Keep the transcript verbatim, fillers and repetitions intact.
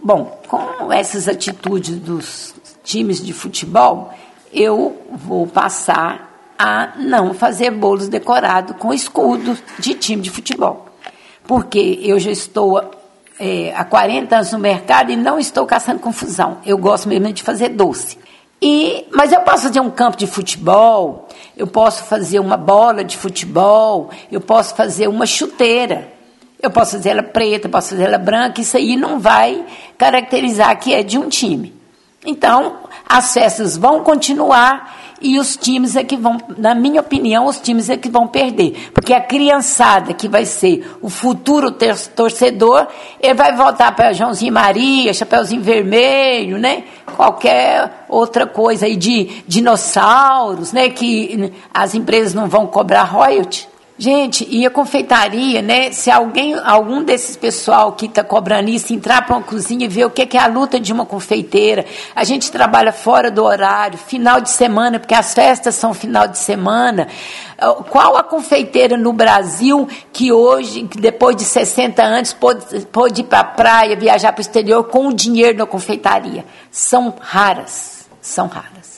Bom, com essas atitudes dos times de futebol, eu vou passar a não fazer bolos decorados com escudo de time de futebol. Porque eu já estou é, há quarenta anos no mercado e não estou caçando confusão. Eu gosto mesmo de fazer doce. E, mas eu posso fazer um campo de futebol, eu posso fazer uma bola de futebol, eu posso fazer uma chuteira. Eu posso fazer ela preta, posso fazer ela branca, isso aí não vai caracterizar que é de um time. Então, as festas vão continuar e os times é que vão, na minha opinião, os times é que vão perder. Porque a criançada, que vai ser o futuro torcedor, ele vai voltar para Joãozinho Maria, Chapeuzinho Vermelho, né? Qualquer outra coisa aí de dinossauros, né? Que as empresas não vão cobrar royalty. Gente, e a confeitaria, né? Se alguém, algum desses pessoal que está cobrando isso, entrar para uma cozinha e ver o que é a luta de uma confeiteira, a gente trabalha fora do horário, final de semana, porque as festas são final de semana. Qual a confeiteira no Brasil que hoje, depois de sessenta anos, pôde, pôde ir para a praia, viajar para o exterior com o dinheiro da confeitaria? São raras, são raras.